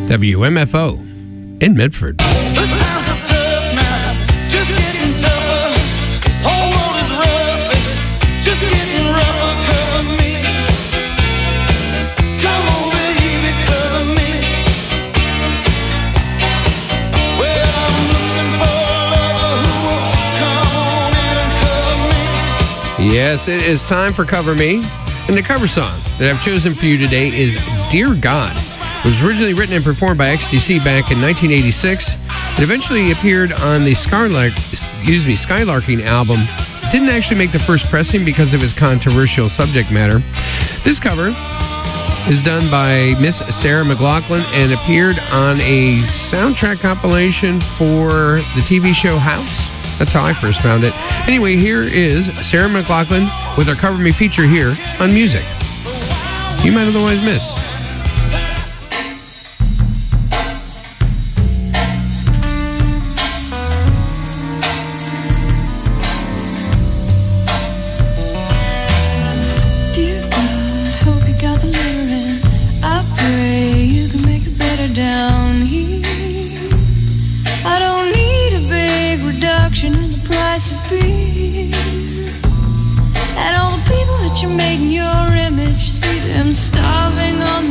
WMFO in Medford. The times are tough now, just getting tougher. This whole world is rough, it's just getting rougher. Cover me, come on baby, cover me. Well, I'm looking for a lover who will come on in and cover me. Yes, it is time for Cover Me. And the cover song that I've chosen for you today is Dear God. It was originally written and performed by XTC back in 1986. It eventually appeared on the Skylarking album. It didn't actually make the first pressing because of its controversial subject matter. This cover is done by Miss Sarah McLachlan and appeared on a soundtrack compilation for the TV show House. That's how I first found it. Anyway, here is Sarah McLachlan with our Cover Me feature here on Music You Might Otherwise Miss. Dear God, hope you got the letter in. I pray you can make it better down here. I don't need a big reduction in the price of beer. And all the people that you make in your image, see them starving on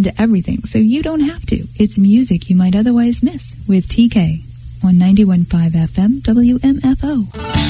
listen to everything, so you don't have to. It's music you might otherwise miss with TK on 91.5 FM WMFO.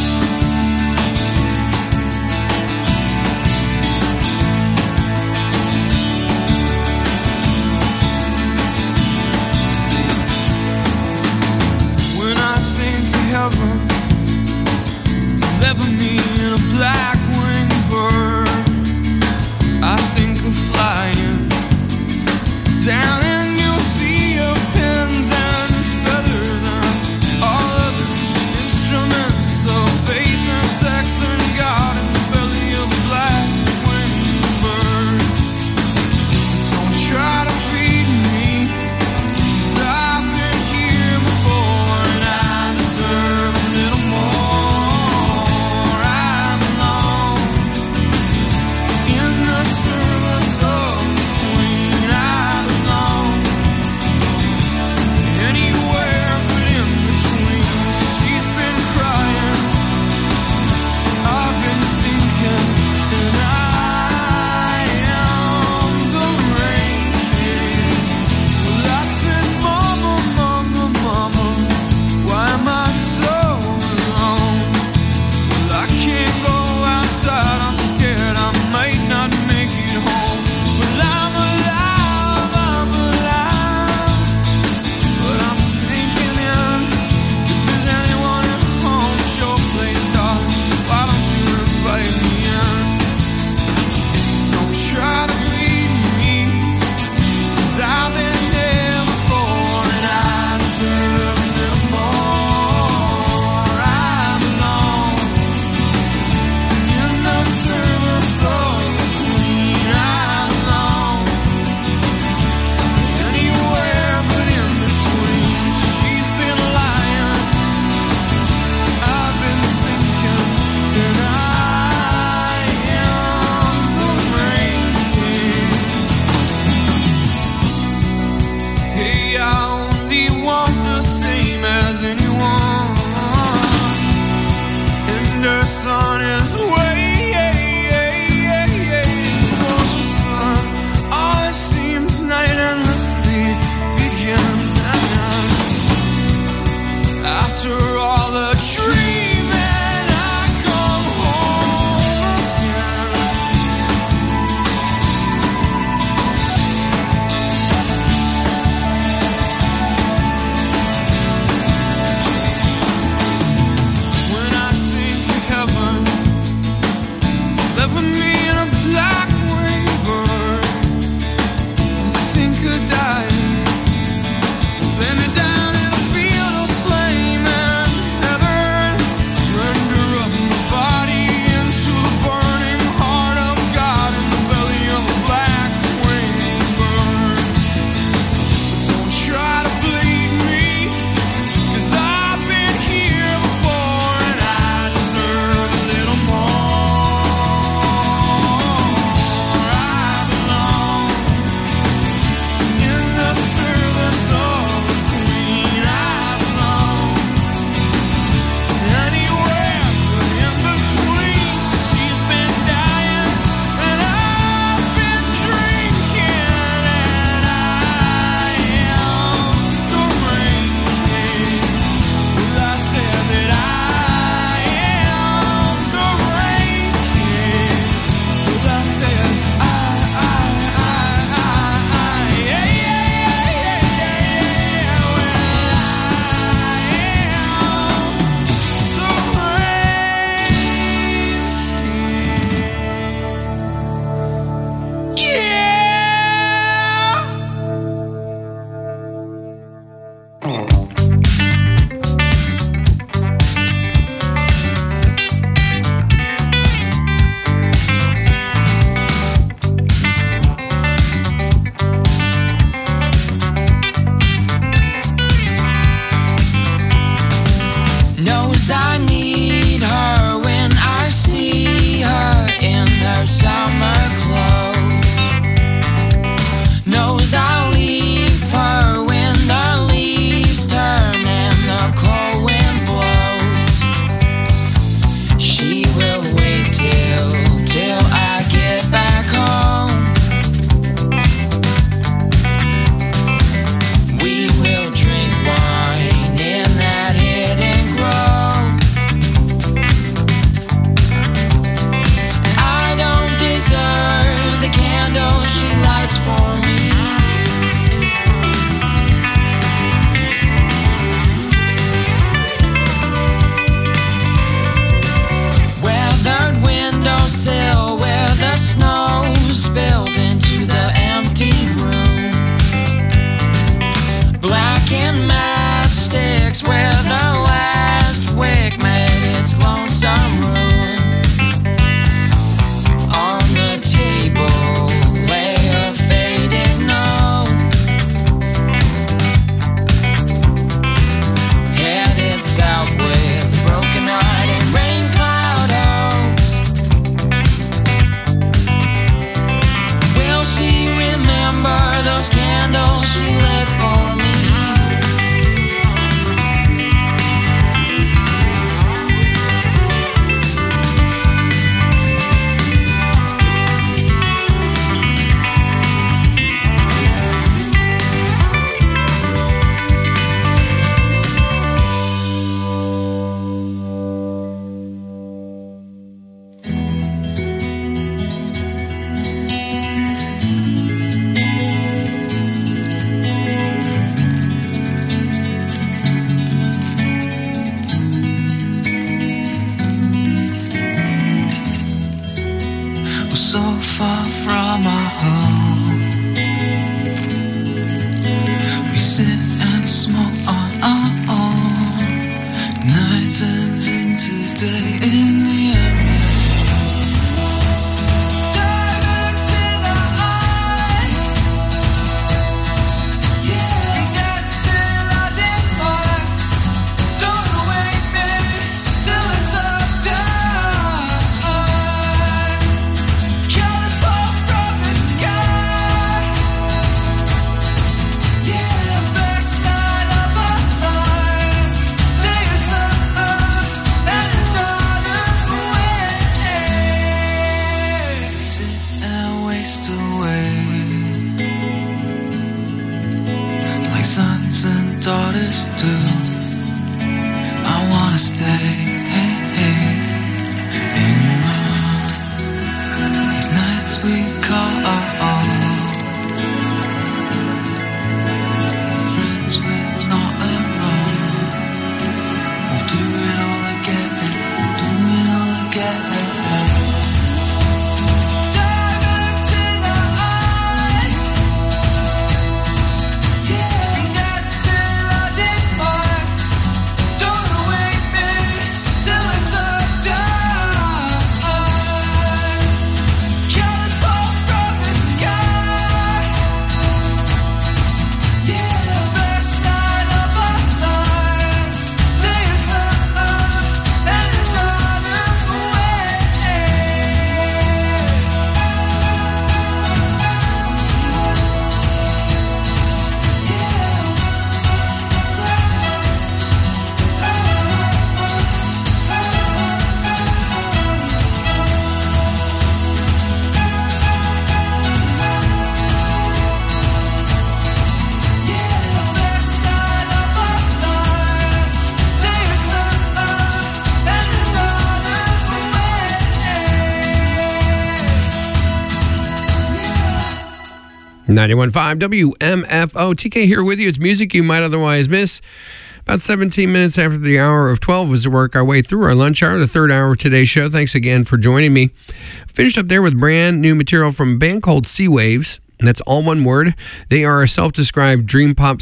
When I think of heaven, it's never me in a black winged bird. I think of flying down in your sea of pins and feathers and all of the instruments so We sit and smoke on our own. Night turns into day in the area. Dive into the eyes. Yeah, that's still as it was. Don't wake me till it's up done. Colors fall from the sky. Yeah, best night of our lives. Take us up and another's way. Sit and waste away like sons and daughters do. I wanna stay in these nights we call our own. Friends we're not alone. We'll do it all again. We'll do it all again. Dive into the eyes. Yeah, that's still as it was. Don't wake me till it's up done. Colors fall from the sky. Yeah, best night of our lives. Take us up and another's way. Best night of our lives. Take us up and another's way. 91.5 WMFO. TK here with you. It's music you might otherwise miss. About 17 minutes after the hour of 12 was to work our way through our lunch hour, the third hour of today's show. Thanks again for joining me. Finished up there with brand new material from a band called Sea Waves. And that's all one word. They are a self-described dream pop /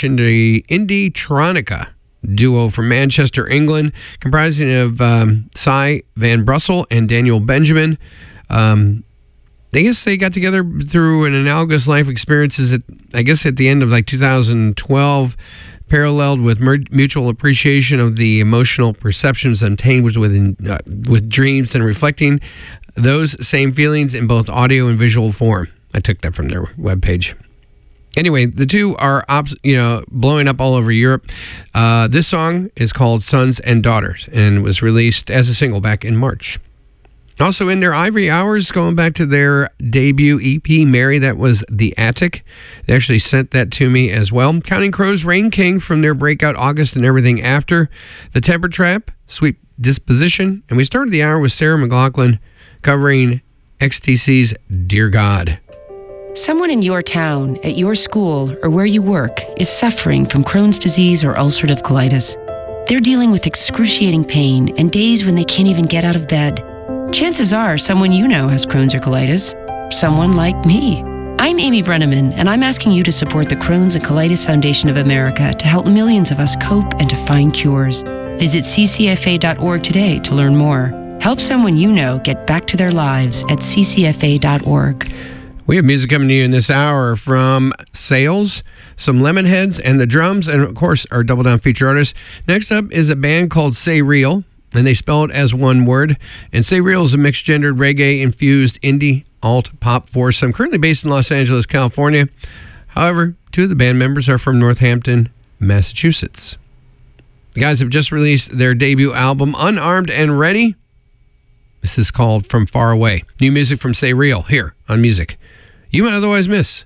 indie-tronica duo from Manchester, England, comprising of Cy Van Brussel and Daniel Benjamin. I guess they got together through an analogous life experiences at the end of like 2012, paralleled with mutual appreciation of the emotional perceptions obtained with dreams and reflecting those same feelings in both audio and visual form. I took that from their webpage. Anyway, the two are blowing up all over Europe. This song is called Sons and Daughters and was released as a single back in March. Also in their Ivory Hours, going back to their debut EP, Mary, that was The Attic. They actually sent that to me as well. Counting Crows, Rain King from their breakout August and Everything After. The Temper Trap, Sweet Disposition. And we started the hour with Sarah McLachlan covering XTC's Dear God. Someone in your town, at your school, or where you work is suffering from Crohn's disease or ulcerative colitis. They're dealing with excruciating pain and days when they can't even get out of bed. Chances are someone you know has Crohn's or colitis. Someone like me. I'm Amy Brenneman, and I'm asking you to support the Crohn's and Colitis Foundation of America to help millions of us cope and to find cures. Visit ccfa.org today to learn more. Help someone you know get back to their lives at ccfa.org. We have music coming to you in this hour from Sales, some Lemonheads, and the drums, and of course our Double Down feature artist. Next up is a band called Say Real, and they spell it as one word. And Say Real is a mixed-gendered reggae-infused indie alt-pop foursome, currently based in Los Angeles, California. However, two of the band members are from Northampton, Massachusetts. The guys have just released their debut album, Unarmed and Ready. This is called From Far Away. New music from Say Real here on Music You Might Otherwise Miss.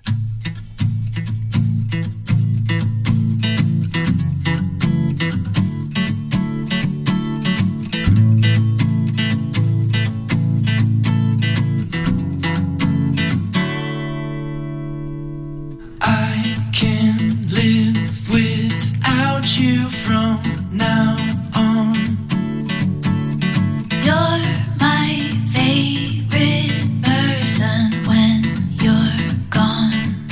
You from now on. You're my favorite person when you're gone.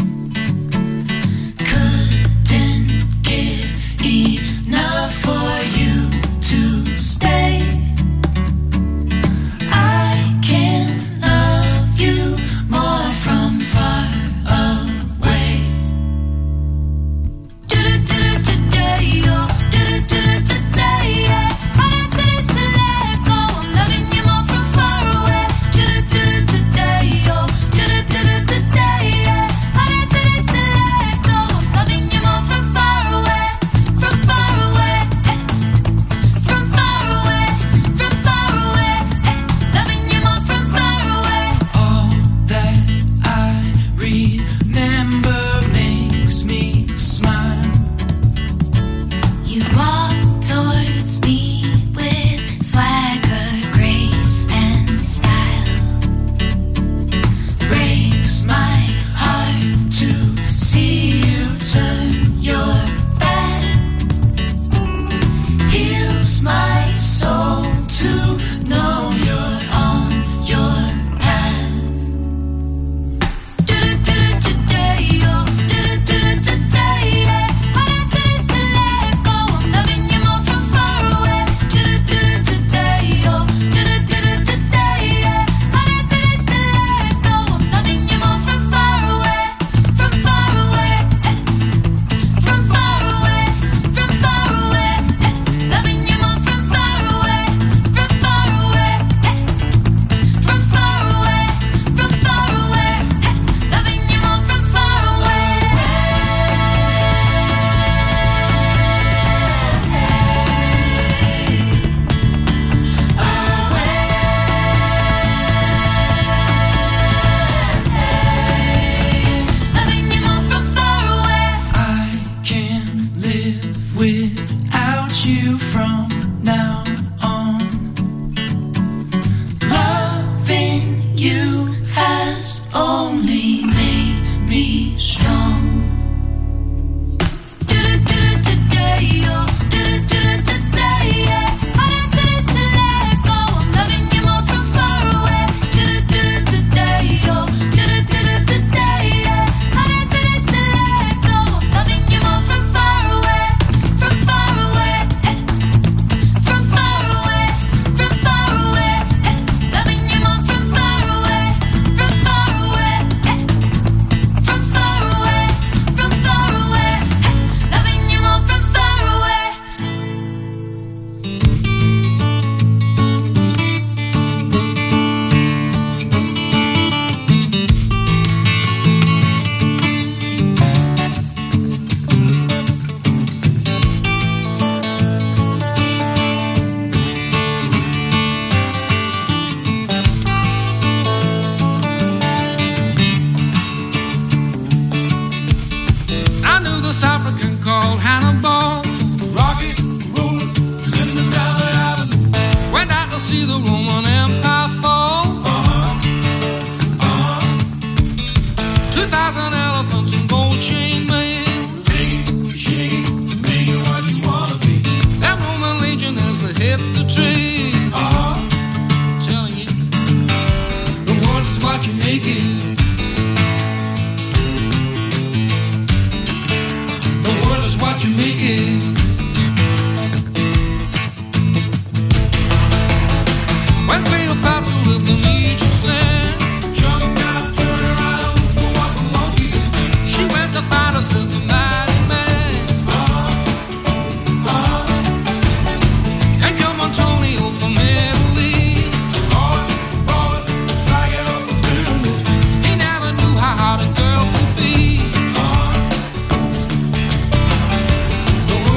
how'd you make it? When Cleopatra lived in Egypt's land, jumped out, turned around, walk a monkey. She went to find herself a mighty man. And come Antonio from Italy. He never knew how hard a girl could be. The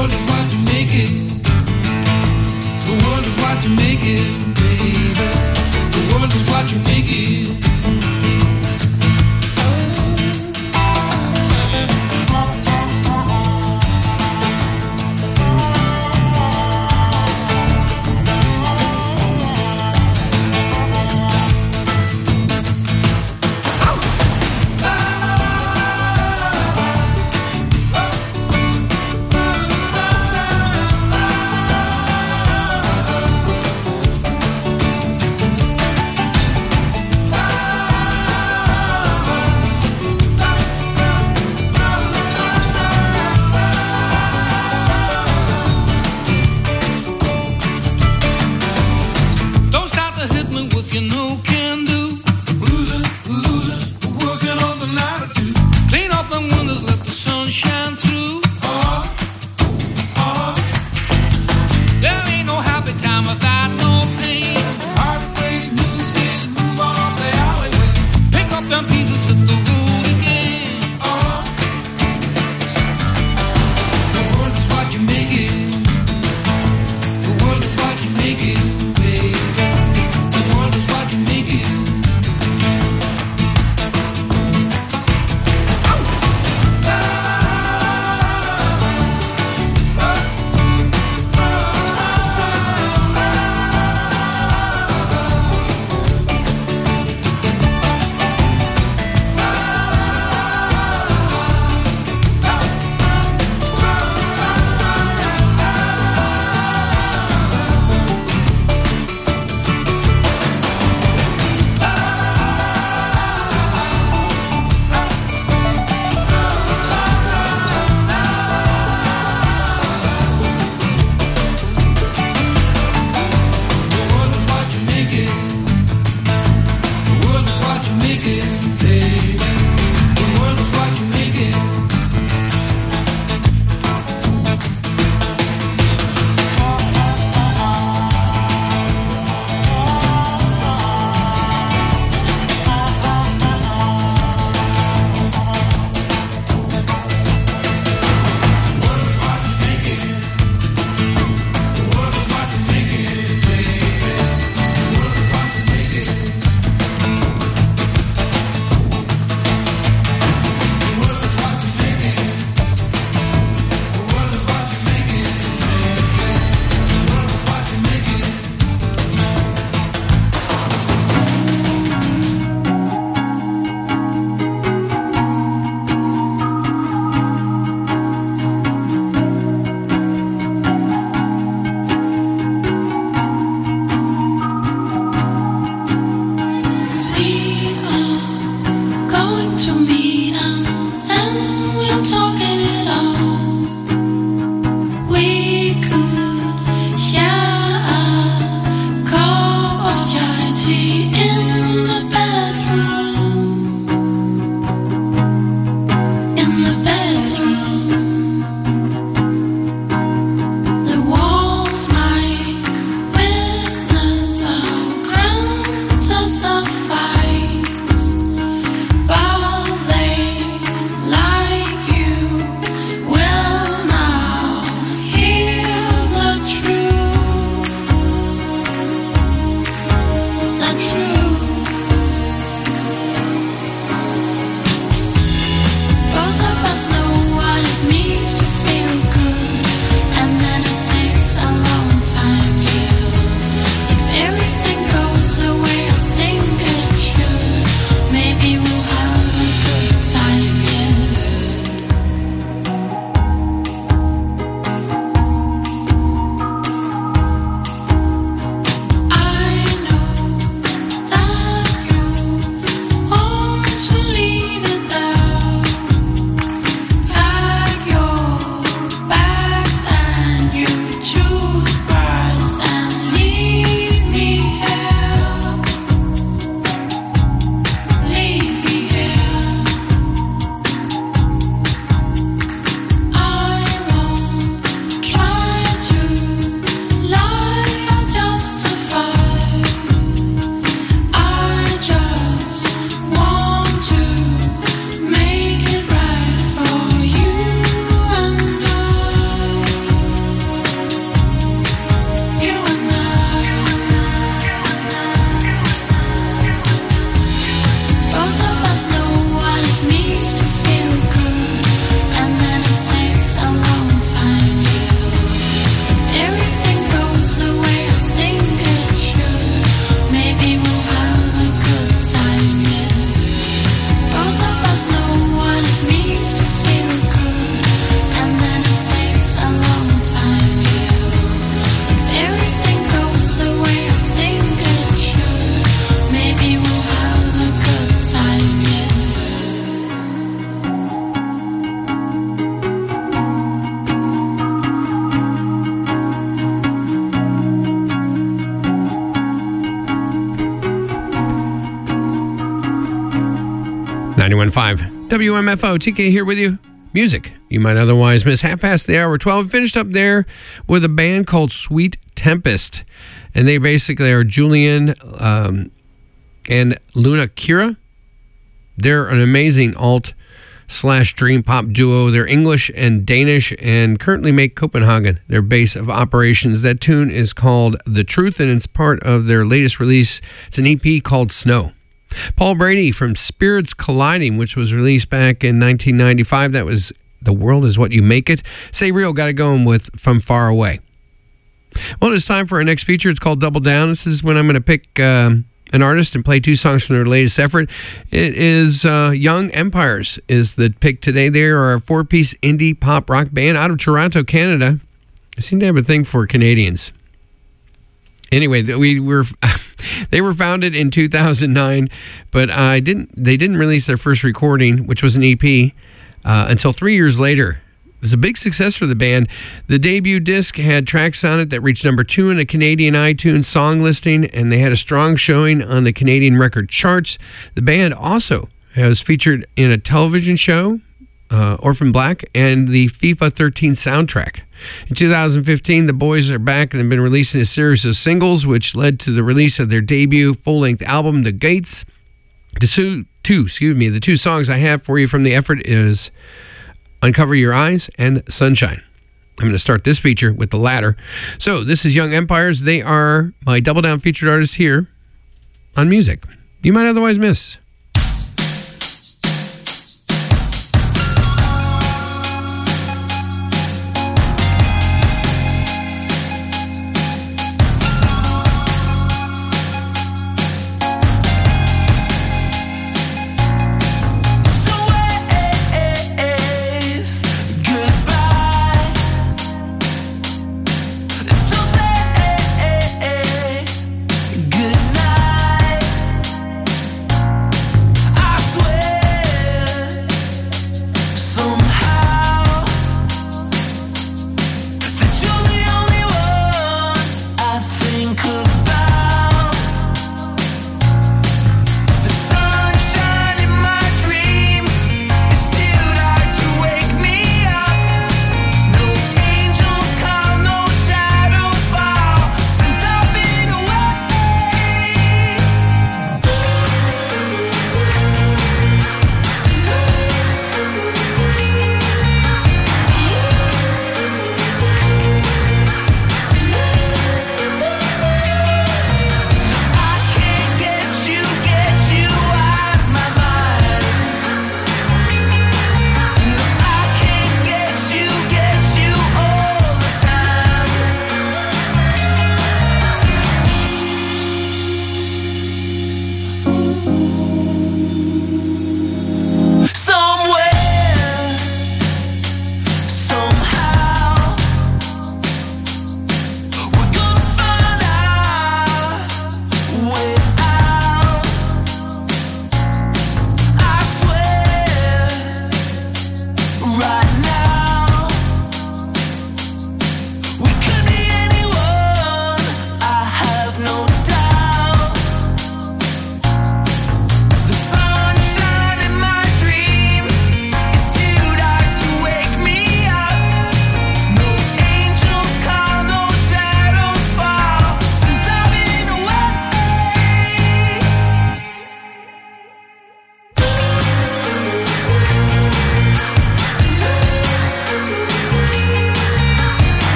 91.5 WMFO. TK here with you. Music you might otherwise miss. Half past the hour 12. Finished up there with a band called Sweet Tempest. And they basically are Julian and Luna Kira. They're an amazing alt/dream pop duo. They're English and Danish and currently make Copenhagen their base of operations. That tune is called The Truth, and it's part of their latest release. It's an EP called Snow. Paul Brady from Spirits Colliding, which was released back in 1995. That was The World Is What You Make It. Say Real got it going with From Far Away. Well, it's time for our next feature. It's called Double Down. This is when I'm going to pick an artist and play two songs from their latest effort. It is Young Empires is the pick today. They are a four-piece indie pop rock band out of Toronto, Canada. I seem to have a thing for Canadians. Anyway, they were founded in 2009, but they didn't release their first recording, which was an EP, until 3 years later. It was a big success for the band. The debut disc had tracks on it that reached number 2 in the Canadian iTunes song listing, and they had a strong showing on the Canadian record charts. The band also was featured in a television show, Orphan Black, and the FIFA 13 soundtrack. In 2015, the boys are back and have been releasing a series of singles, which led to the release of their debut full-length album, The Gates. The two songs I have for you from the effort is Uncover Your Eyes and Sunshine. I'm going to start this feature with the latter. So this is Young Empires. They are my Double Down featured artist here on Music You Might Otherwise Miss. Good night.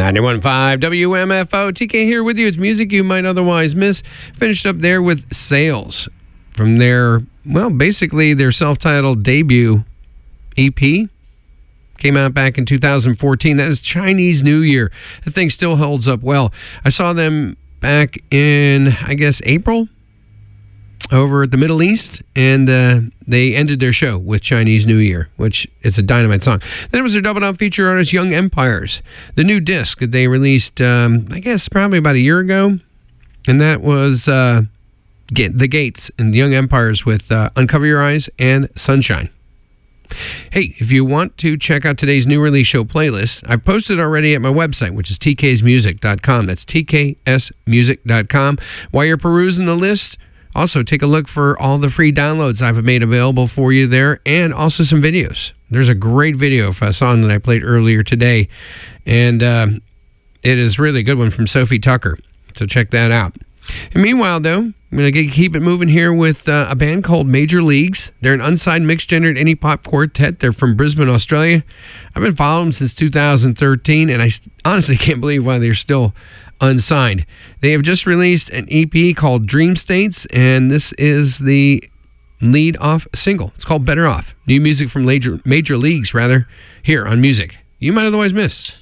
91.5 WMFO. TK here with you. It's music you might otherwise miss. Finished up there with Sales from their, well, basically their self-titled debut EP. Came out back in 2014. That is Chinese New Year. The thing still holds up well. I saw them back in, I guess, April over at the Middle East, and they ended their show with Chinese New Year, which is a dynamite song. Then it was their double-out feature artist, Young Empires, the new disc that they released, I guess, probably about a year ago, and that was The Gates and Young Empires with Uncover Your Eyes and Sunshine. Hey, if you want to check out today's new release show playlist, I've posted already at my website, which is tksmusic.com. That's tksmusic.com. While you're perusing the list, also take a look for all the free downloads I've made available for you there, and also some videos. There's a great video of a song that I played earlier today, and it is really a good one from Sophie Tucker, so check that out. And meanwhile, though, I'm going to keep it moving here with a band called Major Leagues. They're an unsigned mixed-gendered indie pop quartet. They're from Brisbane, Australia. I've been following them since 2013, and I honestly can't believe why they're still unsigned. They have just released an EP called Dream States, and this is the lead-off single. It's called Better Off. New music from Major Leagues, here on Music You Might Otherwise Miss.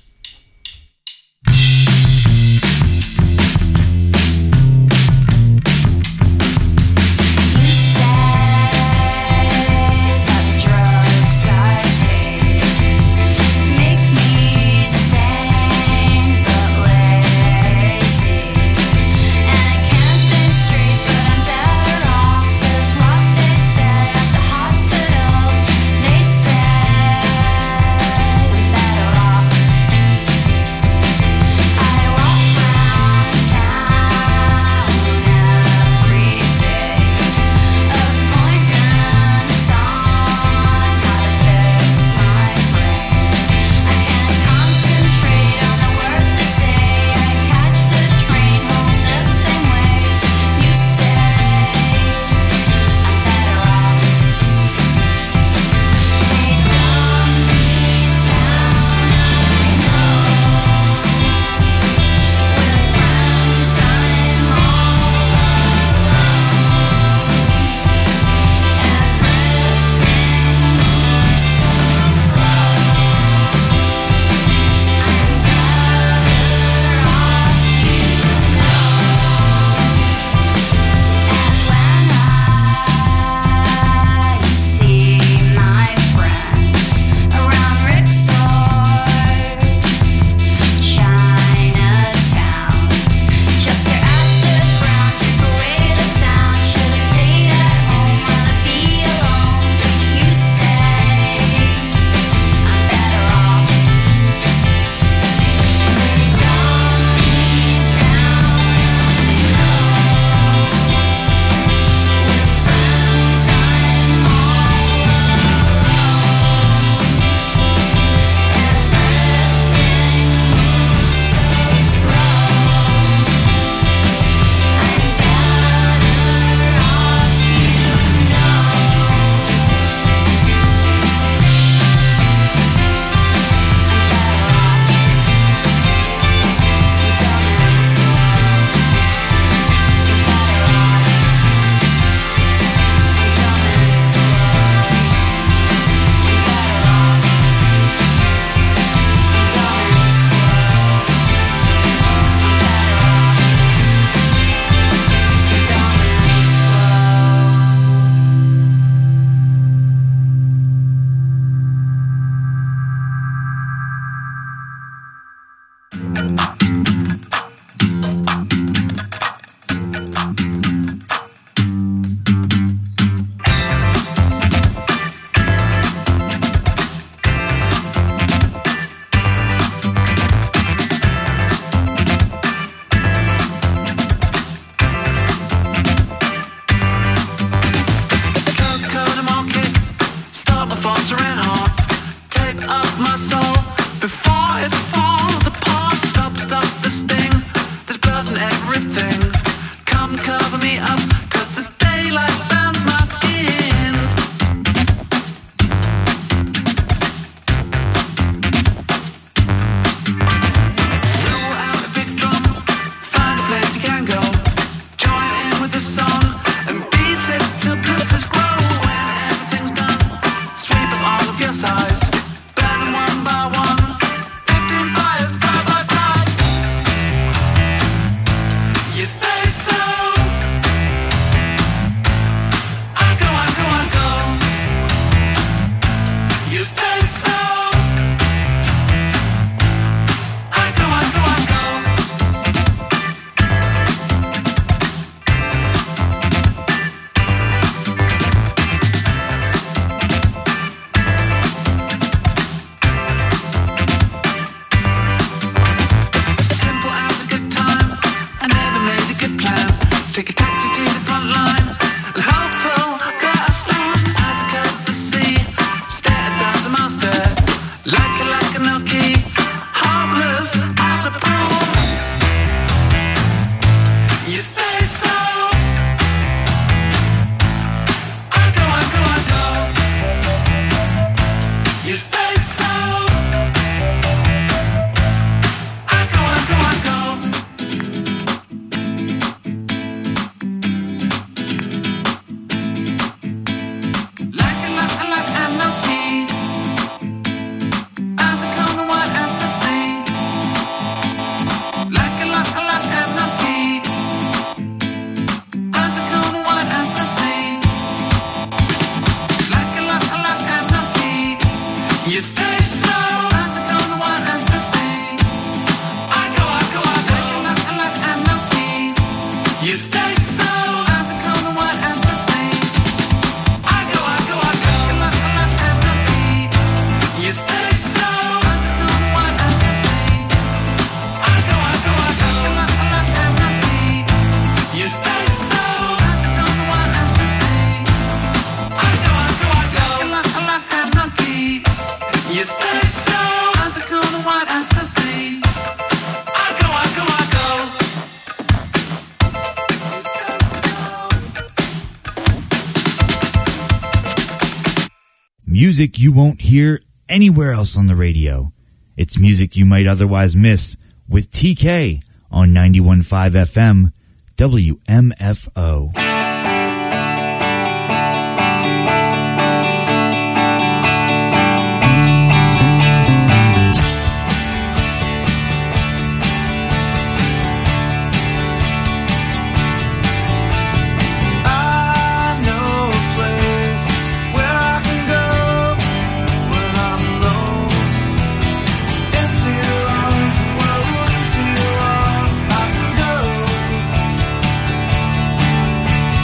Better off stay so as the cold white as the sea. I go, you stay so as the cold white as the sea. I go, you stay so as the cold white as the sea. I go, you stay so as the cold white as the sea. I go. Music you won't hear anywhere else on the radio. It's music you might otherwise miss with TK on 91.5 FM WMFO. Into your arms, I can go.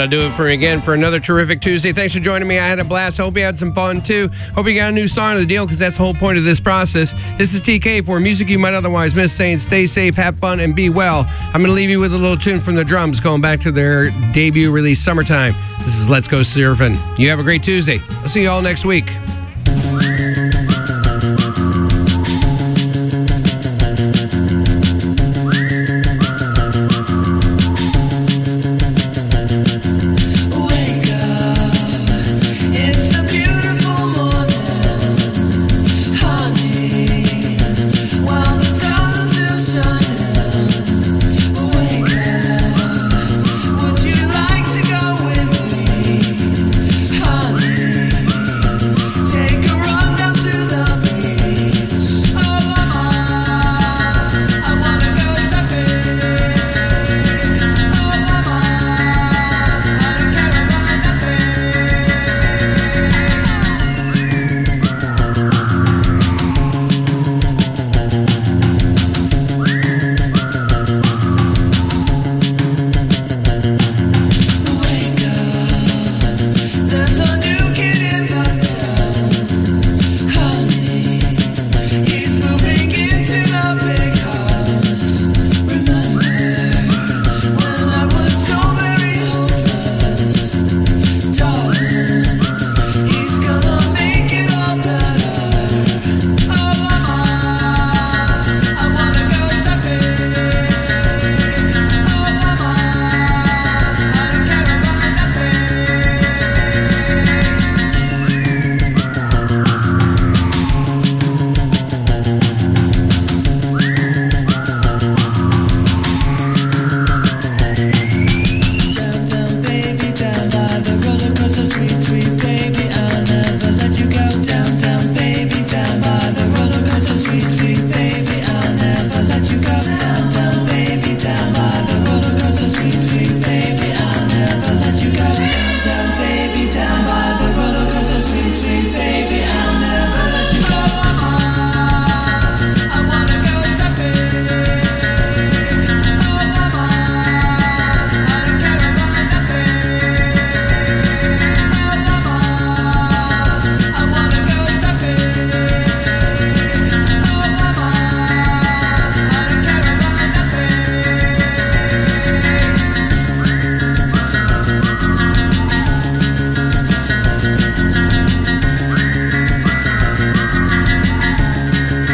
That'll do it for me again for another terrific Tuesday. Thanks for joining me. I had a blast. Hope you had some fun, too. Hope you got a new song of the deal, because that's the whole point of this process. This is TK for Music You Might Otherwise Miss, saying stay safe, have fun, and be well. I'm going to leave you with a little tune from the Drums, going back to their debut release, Summertime. This is Let's Go Surfing. You have a great Tuesday. I'll see you all next week.